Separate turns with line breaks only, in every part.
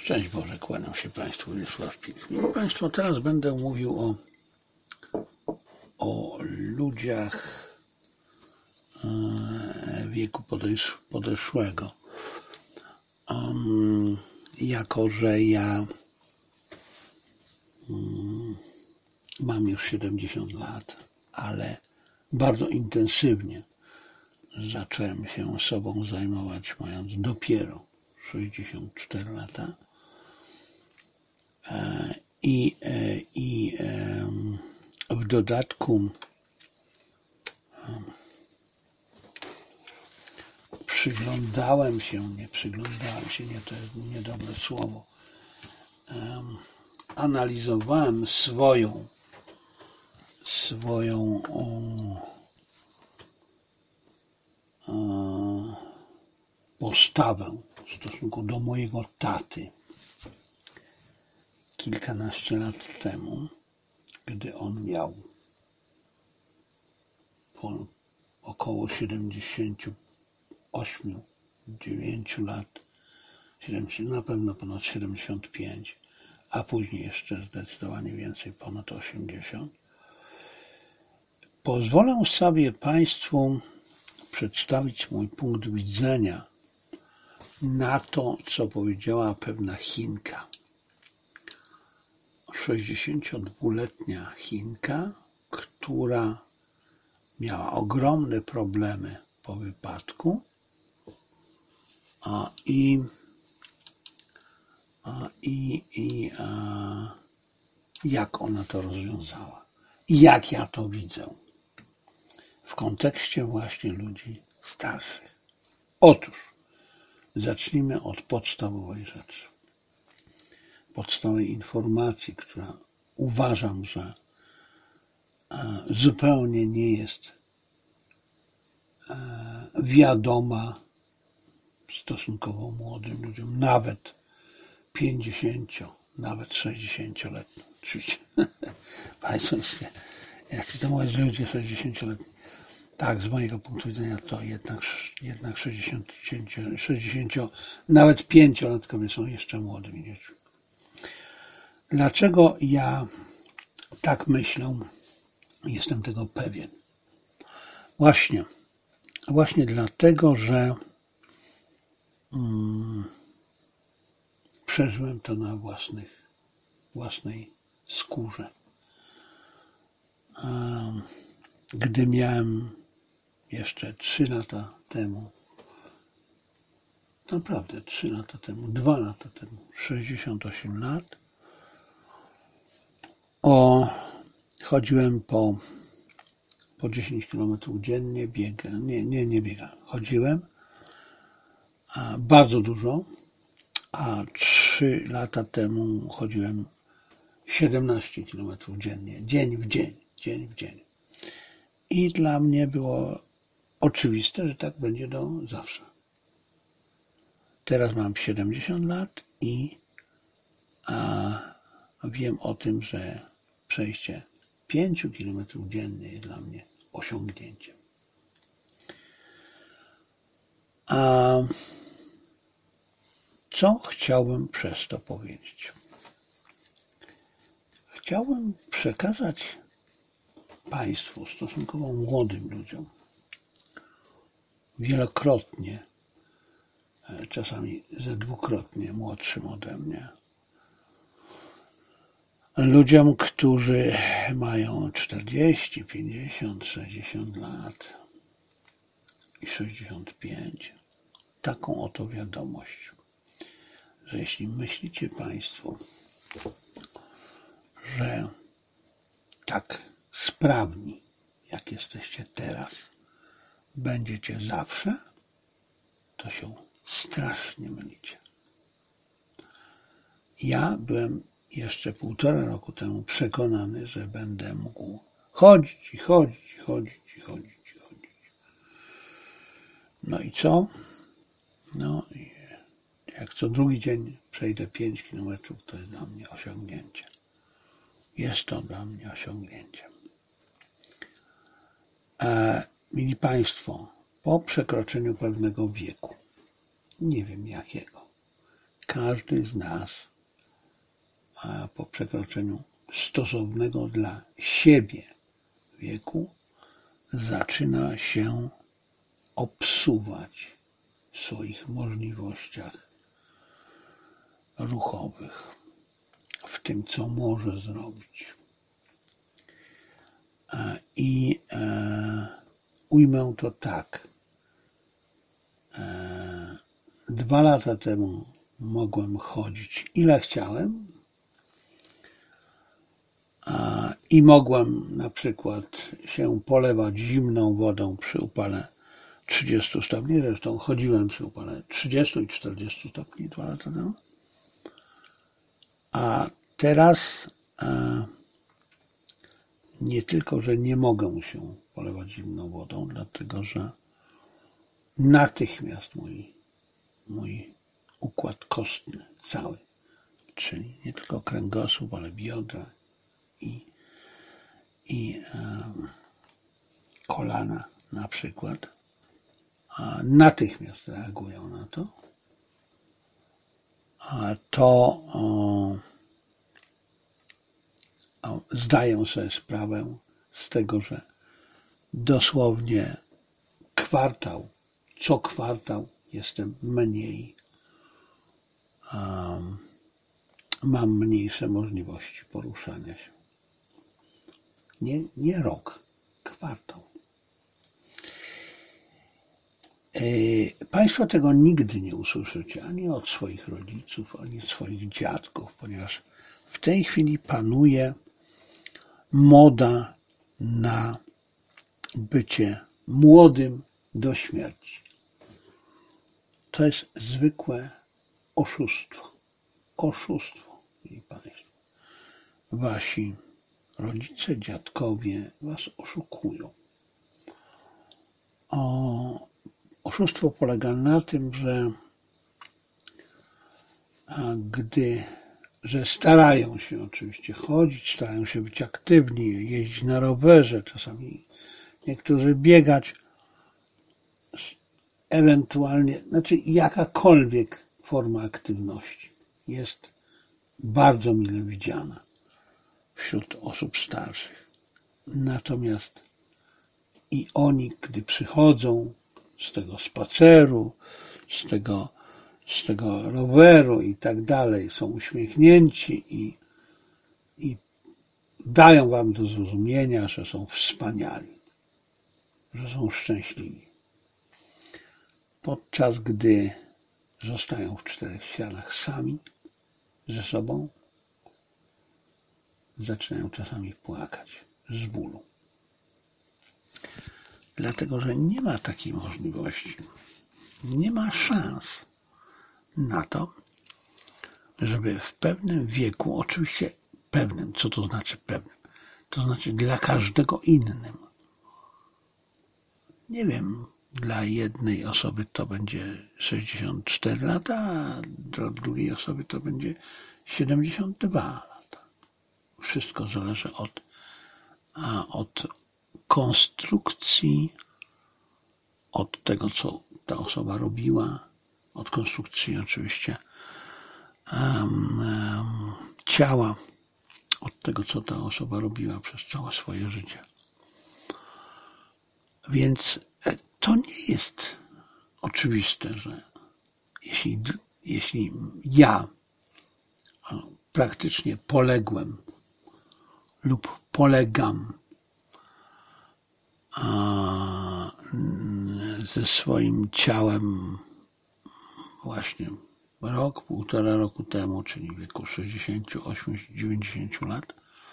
Szczęść Boże, kłaniam się Państwu, Wiesław Pilch. Mimo Państwa, teraz będę mówił o ludziach wieku podeszłego. Jako że ja mam już 70 lat, ale bardzo intensywnie zacząłem się sobą zajmować, mając dopiero 64 lata. I w dodatku przyglądałem się, to jest niedobre słowo, analizowałem swoją postawę w stosunku do mojego taty kilkanaście lat temu, gdy on miał około 78-9 lat, na pewno ponad 75, a później jeszcze zdecydowanie więcej, ponad 80. Pozwolę sobie Państwu przedstawić mój punkt widzenia na to, co powiedziała pewna Chinka. 62-letnia Chinka, która miała ogromne problemy po wypadku i jak ona to rozwiązała i jak ja to widzę w kontekście właśnie ludzi starszych. Otóż zacznijmy od podstawowej rzeczy. Podstawowej informacji, która uważam, że zupełnie nie jest wiadoma stosunkowo młodym ludziom, nawet 50, nawet 60-letnim. Oczywiście Państwo, jak to mówić, ludzie 60-letni, tak, z mojego punktu widzenia to jednak 60, nawet 5-latkowie są jeszcze młodymi dziećmi. Dlaczego ja tak myślę? Jestem tego pewien. Właśnie dlatego, że przeżyłem to na własnej skórze. Gdy miałem jeszcze 3 lata temu, naprawdę 3 lata temu, 2 lata temu, 68 lat, chodziłem po 10 km dziennie, chodziłem bardzo dużo, a 3 lata temu chodziłem 17 km dziennie, dzień w dzień. I dla mnie było oczywiste, że tak będzie do zawsze. Teraz mam 70 lat i wiem o tym, że przejście 5 km dziennie jest dla mnie osiągnięciem. A co chciałbym przez to powiedzieć? Chciałbym przekazać Państwu, stosunkowo młodym ludziom, wielokrotnie, czasami ze dwukrotnie młodszym ode mnie, ludziom, którzy mają 40, 50, 60 lat i 65, taką oto wiadomość, że jeśli myślicie Państwo, że tak sprawni, jak jesteście teraz, będziecie zawsze, to się strasznie mylicie. Ja byłem jeszcze 1,5 roku temu przekonany, że będę mógł chodzić. No i co? No i jak co drugi dzień przejdę 5 km, to jest dla mnie osiągnięcie. Jest to dla mnie osiągnięciem. Mili Państwo, po przekroczeniu pewnego wieku, nie wiem jakiego, każdy z nas po przekroczeniu stosownego dla siebie wieku zaczyna się obsuwać w swoich możliwościach ruchowych, w tym, co może zrobić. I ujmę to tak. 2 lata temu mogłem chodzić ile chciałem i mogłem na przykład się polewać zimną wodą przy upale 30 stopni. Zresztą chodziłem przy upale 30 i 40 stopni 2 lata temu. A teraz nie tylko, że nie mogę się polewać zimną wodą, dlatego że natychmiast mój układ kostny cały, czyli nie tylko kręgosłup, ale biodra i kolana na przykład, natychmiast reagują na to, zdaję sobie sprawę z tego, że dosłownie co kwartał jestem mam mniejsze możliwości poruszania się. Nie rok, kwartał. Państwo tego nigdy nie usłyszycie ani od swoich rodziców, ani od swoich dziadków, ponieważ w tej chwili panuje moda na bycie młodym do śmierci. To jest zwykłe oszustwo. Oszustwo, mieli Państwo. Wasi rodzice, dziadkowie was oszukują. Oszustwo polega na tym, że starają się oczywiście chodzić, starają się być aktywni, jeździć na rowerze, czasami niektórzy biegać, ewentualnie, jakakolwiek forma aktywności jest bardzo mile widziana wśród osób starszych. Natomiast i oni, gdy przychodzą z tego spaceru, z tego roweru i tak dalej, są uśmiechnięci i dają wam do zrozumienia, że są wspaniali, że są szczęśliwi. Podczas gdy zostają w 4 ścianach sami ze sobą, zaczynają czasami płakać z bólu. Dlatego, że nie ma takiej możliwości, nie ma szans na to, żeby w pewnym wieku, oczywiście pewnym, co to znaczy pewnym? To znaczy dla każdego innym. Nie wiem, dla jednej osoby to będzie 64 lata, a dla drugiej osoby to będzie 72 lata. Wszystko zależy od konstrukcji, od tego, co ta osoba robiła, od konstrukcji oczywiście ciała, od tego, co ta osoba robiła przez całe swoje życie. Więc to nie jest oczywiste, że jeśli ja praktycznie poległem lub polegam ze swoim ciałem właśnie rok, 1,5 roku temu, czyli w wieku 68-90 lat,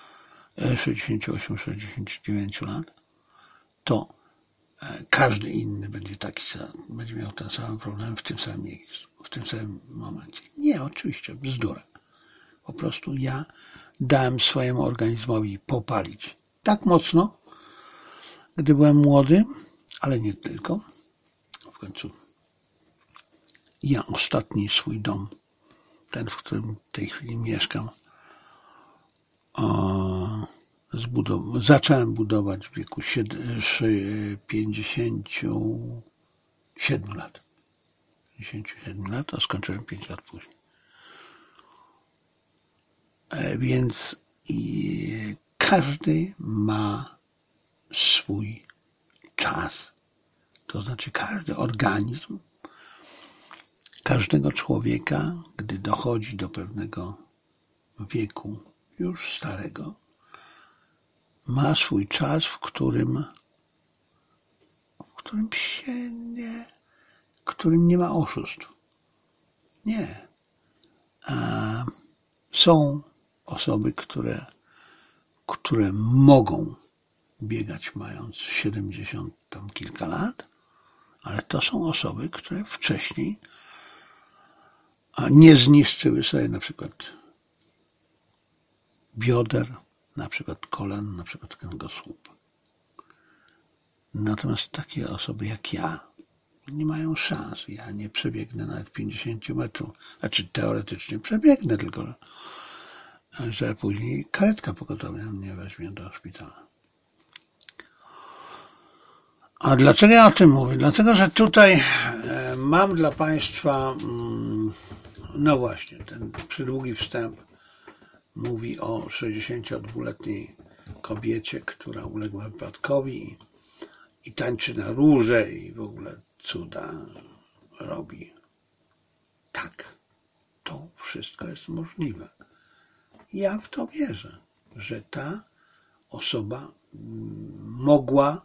68-69 lat, to każdy inny będzie miał ten sam problem w tym samym miejscu, w tym samym momencie. Nie, oczywiście, bzdura. Po prostu ja dałem swojemu organizmowi popalić tak mocno, gdy byłem młody, ale nie tylko. W końcu ja ostatni swój dom, ten, w którym w tej chwili mieszkam, zacząłem budować w wieku 57 lat. 57 lat, a skończyłem 5 lat później. Więc każdy ma swój czas. To znaczy każdy organizm każdego człowieka, gdy dochodzi do pewnego wieku już starego, ma swój czas, w którym nie ma oszustw. Nie. Są osoby, które mogą biegać mając 70 tam kilka lat, ale to są osoby, które wcześniej nie zniszczyły sobie na przykład bioder, na przykład kolan, na przykład kręgosłupa. Natomiast takie osoby jak ja nie mają szans. Ja nie przebiegnę nawet 50 metrów. Znaczy teoretycznie przebiegnę, tylko że później karetka pogotowia mnie weźmie do szpitala. A dlaczego ja o tym mówię? Dlatego, że tutaj mam dla Państwa, no właśnie, ten przydługi wstęp mówi o 62-letniej kobiecie, która uległa wypadkowi i tańczy na róże i w ogóle cuda robi. Tak, to wszystko jest możliwe. Ja w to wierzę, że ta osoba mogła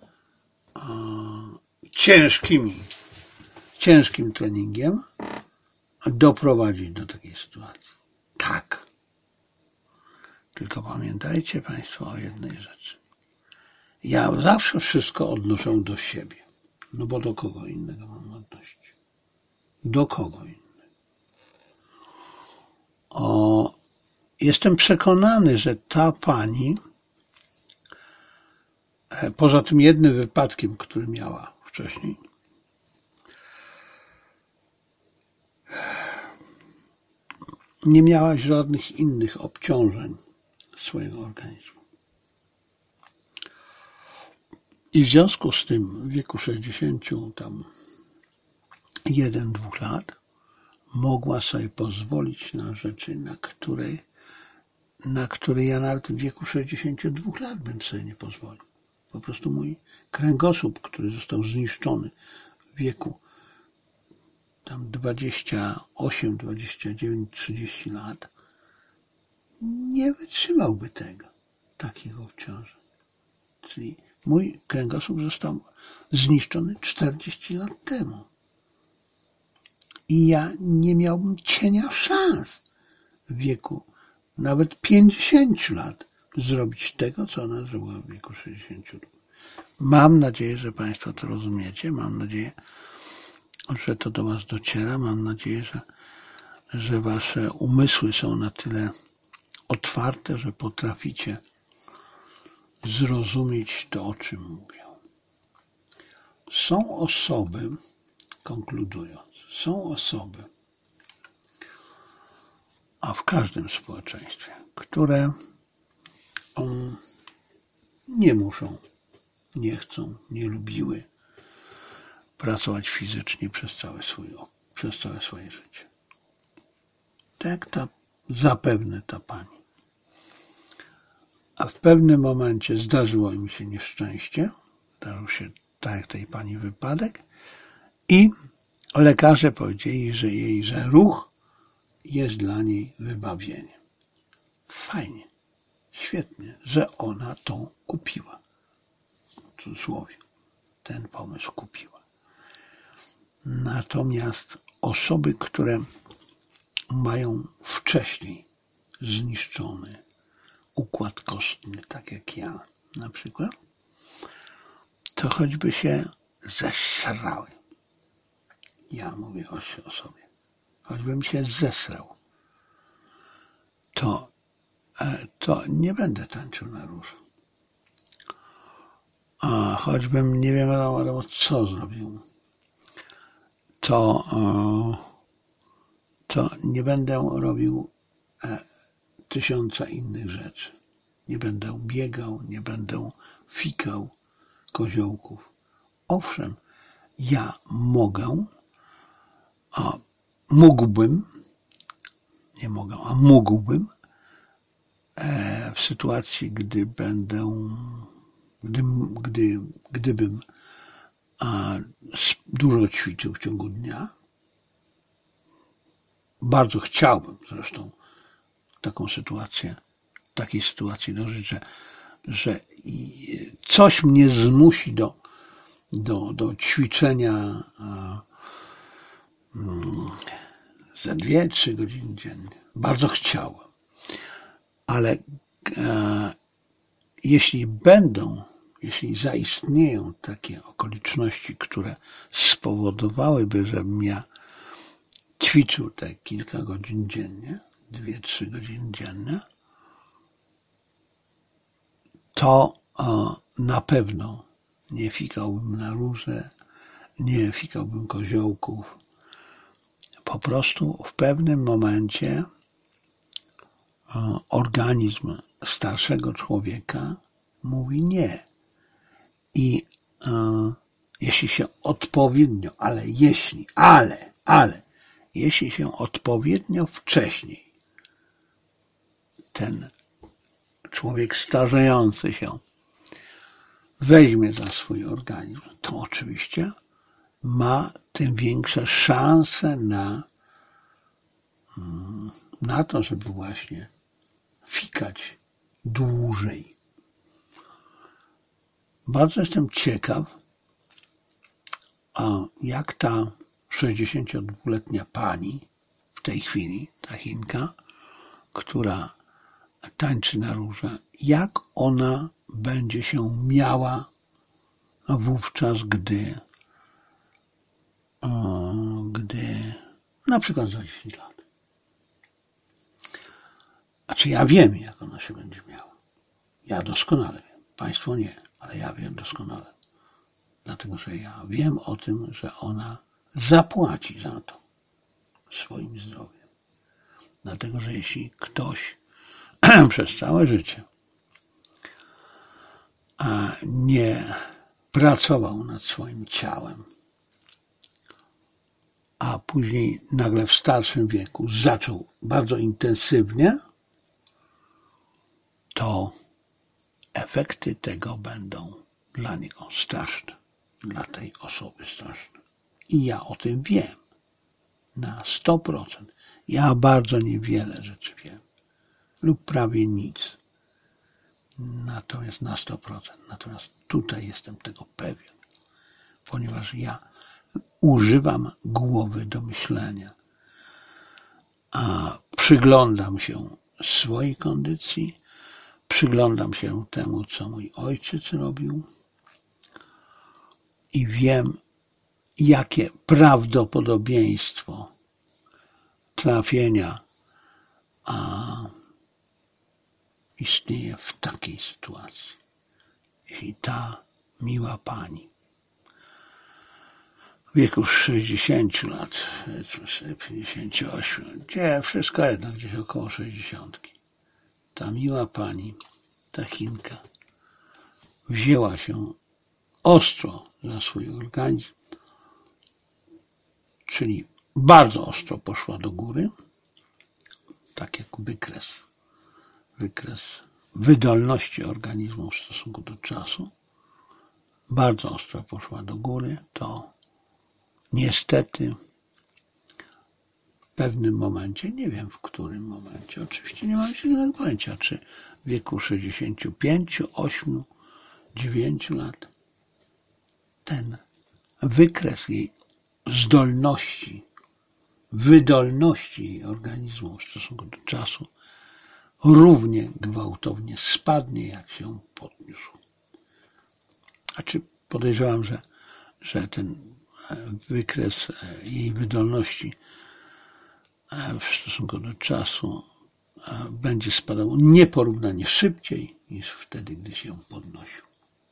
ciężkim treningiem doprowadzić do takiej sytuacji. Tak. Tylko pamiętajcie Państwo o jednej rzeczy. Ja zawsze wszystko odnoszę do siebie. No bo do kogo innego mam odnosić? Do kogo innego? Jestem przekonany, że ta pani, poza tym jednym wypadkiem, który miała wcześniej, nie miała żadnych innych obciążeń swojego organizmu. I w związku z tym w wieku 61-2 lat mogła sobie pozwolić na rzeczy, na które ja nawet w wieku 62 lat bym sobie nie pozwolił. Po prostu mój kręgosłup, który został zniszczony w wieku tam 28, 29, 30 lat, nie wytrzymałby takich obciążeń. Czyli mój kręgosłup został zniszczony 40 lat temu. I ja nie miałbym cienia szans w wieku nawet 50 lat zrobić tego, co ona zrobiła w wieku 62. Mam nadzieję, że Państwo to rozumiecie. Mam nadzieję, że to do Was dociera. Mam nadzieję, że Wasze umysły są na tyle otwarte, że potraficie zrozumieć to, o czym mówię. Są osoby, konkludując, a w każdym społeczeństwie, które nie muszą, nie chcą, nie lubiły pracować fizycznie przez całe swoje życie. Tak jak zapewne ta pani. A w pewnym momencie zdarzyło im się nieszczęście, zdarzył się tak jak tej pani wypadek i lekarze powiedzieli, że ruch jest dla niej wybawieniem. Fajnie, świetnie, że ona to kupiła. W cudzysłowie, ten pomysł kupiła. Natomiast osoby, które mają wcześniej zniszczony układ kostny, tak jak ja na przykład, to choćby się zesrały. Ja mówię o sobie. Choćbym się zesrał, to nie będę tańczył na róż. A choćbym nie wiadomo co zrobił, to nie będę robił 1000 innych rzeczy. Nie będę biegał, nie będę fikał koziołków. Owszem, ja mógłbym, w sytuacji, gdybym dużo ćwiczył w ciągu dnia. Bardzo chciałbym zresztą takiej sytuacji dążyć, że coś mnie zmusi do ćwiczenia za 2-3 godziny dziennie. Bardzo chciałbym. Ale jeśli zaistnieją takie okoliczności, które spowodowałyby, żebym ja ćwiczył te kilka godzin dziennie, 2-3 godziny dziennie, to na pewno nie fikałbym na róże, nie fikałbym koziołków. Po prostu w pewnym momencie organizm starszego człowieka mówi nie. I jeśli się odpowiednio, jeśli się odpowiednio wcześniej ten człowiek starzejący się weźmie za swój organizm, to oczywiście ma tym większe szanse na to, żeby właśnie fikać dłużej. Bardzo jestem ciekaw, jak ta 62-letnia pani w tej chwili, ta Chinka, która tańczy na róże, jak ona będzie się miała wówczas, gdy na przykład za 10 lat. Znaczy ja wiem, jak ona się będzie miała. Ja doskonale wiem. Państwo nie, ale ja wiem doskonale. Dlatego, że ja wiem o tym, że ona zapłaci za to swoim zdrowiem. Dlatego, że jeśli ktoś przez całe życie nie pracował nad swoim ciałem, a później nagle w starszym wieku zaczął bardzo intensywnie, to efekty tego będą dla niego straszne, dla tej osoby straszne. I ja o tym wiem na 100%. Ja bardzo niewiele rzeczy wiem lub prawie nic. Natomiast na 100%. Natomiast tutaj jestem tego pewien, ponieważ ja używam głowy do myślenia, a przyglądam się swojej kondycji, przyglądam się temu, co mój ojciec robił i wiem, jakie prawdopodobieństwo trafienia istnieje w takiej sytuacji. Jeśli ta miła pani w wieku 60 lat, 58, gdzie wszystko jednak gdzieś około 60, ta miła pani, ta Chinka, wzięła się ostro za swój organizm, czyli bardzo ostro poszła do góry, tak jak wykres wydolności organizmu w stosunku do czasu, bardzo ostro poszła do góry, to niestety w pewnym momencie, nie wiem w którym momencie, oczywiście nie mam żadnego pojęcia, czy w wieku 65, 8, 9 lat, ten wykres jej zdolności, wydolności jej organizmu w stosunku do czasu równie gwałtownie spadnie, jak się podniósł. Podejrzewam, że ten wykres jej wydolności w stosunku do czasu będzie spadał nieporównanie szybciej niż wtedy, gdy się podnosił.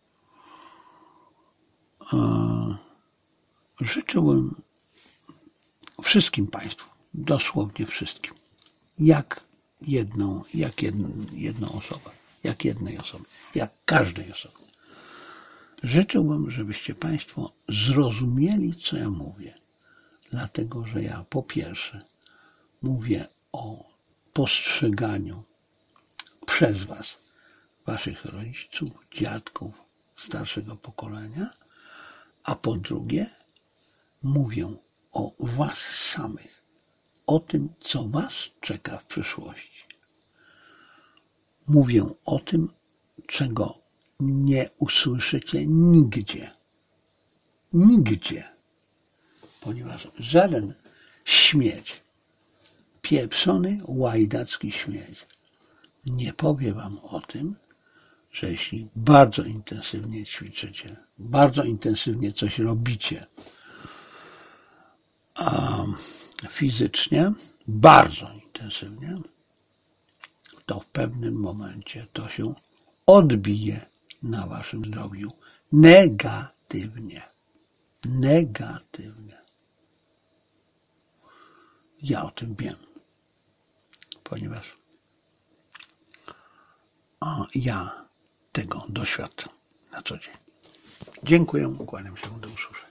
Życzyłbym wszystkim Państwu, dosłownie wszystkim, jak jednej osoby, jak każdej osoby. Życzyłbym, żebyście Państwo zrozumieli, co ja mówię, dlatego, że ja po pierwsze mówię o postrzeganiu przez was, waszych rodziców, dziadków, starszego pokolenia, a po drugie mówią o was samych, o tym, co was czeka w przyszłości. Mówią o tym, czego nie usłyszycie nigdzie. Nigdzie. Ponieważ żaden śmieć, pieprzony, łajdacki śmieć nie powie wam o tym, że jeśli bardzo intensywnie ćwiczycie, bardzo intensywnie coś robicie fizycznie, bardzo intensywnie, to w pewnym momencie to się odbije na waszym zdrowiu negatywnie. Negatywnie. Ja o tym wiem, ponieważ ja tego doświadczam na co dzień. Dziękuję, kłaniam się, do usłyszenia.